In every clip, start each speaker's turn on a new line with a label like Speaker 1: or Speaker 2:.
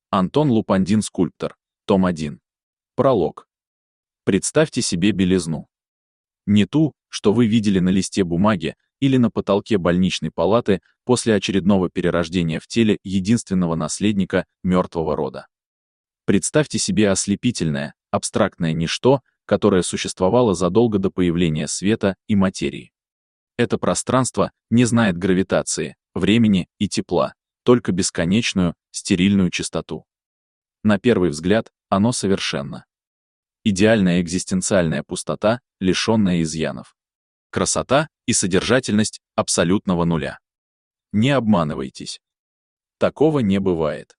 Speaker 1: Антон Лупандин, скульптор. Том 1. Пролог. Представьте себе белизну. Не ту, что вы видели на листе бумаги или на потолке больничной палаты после очередного перерождения в теле единственного наследника мертвого рода. Представьте себе ослепительное, абстрактное ничто, которое существовало задолго до появления света и материи. Это пространство не знает гравитации, времени и тепла, только бесконечную, стерильную чистоту. На первый взгляд, оно совершенно. Идеальная экзистенциальная пустота, лишенная изъянов. Красота и содержательность абсолютного нуля. Не обманывайтесь. Такого не бывает.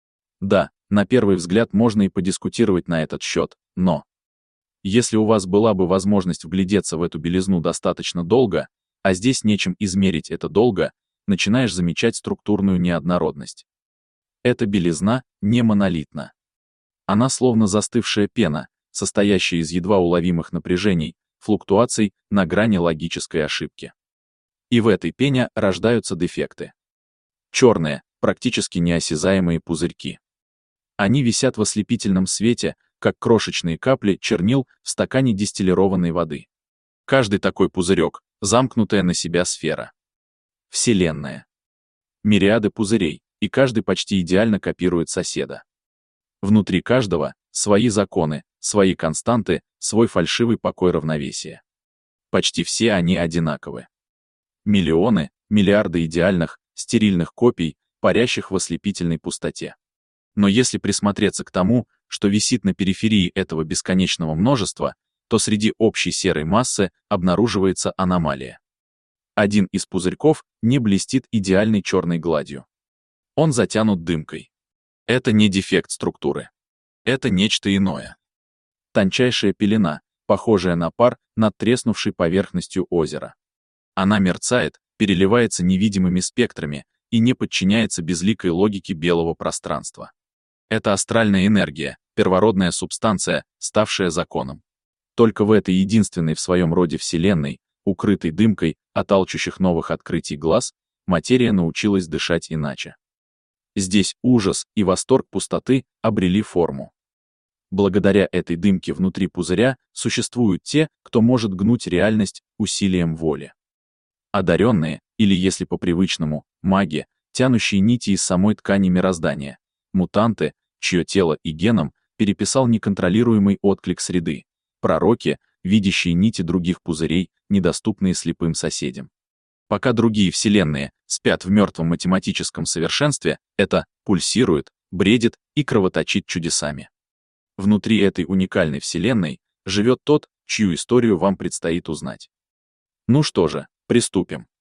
Speaker 1: Да, на первый взгляд можно и подискутировать на этот счет, но если у вас была бы возможность вглядеться в эту белизну достаточно долго, а здесь нечем измерить это долго, начинаешь замечать структурную неоднородность. Эта белизна не монолитна. Она словно застывшая пена, состоящая из едва уловимых напряжений, флуктуаций на грани логической ошибки. И в этой пене рождаются дефекты. Черные, практически неосязаемые пузырьки. Они висят в ослепительном свете, как крошечные капли чернил в стакане дистиллированной воды. Каждый такой пузырек — замкнутая на себя сфера. Вселенная. Мириады пузырей, и каждый почти идеально копирует соседа. Внутри каждого свои законы, свои константы, свой фальшивый покой равновесия. Почти все они одинаковы. Миллионы, миллиарды идеальных, стерильных копий, парящих в ослепительной пустоте. Но если присмотреться к тому, что висит на периферии этого бесконечного множества, то среди общей серой массы обнаруживается аномалия. Один из пузырьков не блестит идеальной черной гладью. Он затянут дымкой. Это не дефект структуры. Это нечто иное. Тончайшая пелена, похожая на пар над треснувшей поверхностью озера. Она мерцает, переливается невидимыми спектрами и не подчиняется безликой логике белого пространства. Это астральная энергия, первородная субстанция, ставшая законом. Только в этой единственной в своем роде Вселенной, укрытой дымкой от алчущих новых открытий глаз, материя научилась дышать иначе. Здесь ужас и восторг пустоты обрели форму. Благодаря этой дымке внутри пузыря существуют те, кто может гнуть реальность усилием воли. Одаренные, или если по-привычному, маги, тянущие нити из самой ткани мироздания, мутанты, чье тело и геном переписал неконтролируемый отклик среды, пророки, видящие нити других пузырей, недоступные слепым соседям. Пока другие вселенные спят в мертвом математическом совершенстве, это пульсирует, бредит и кровоточит чудесами. Внутри этой уникальной вселенной живет тот, чью историю вам предстоит узнать. Ну что же, приступим.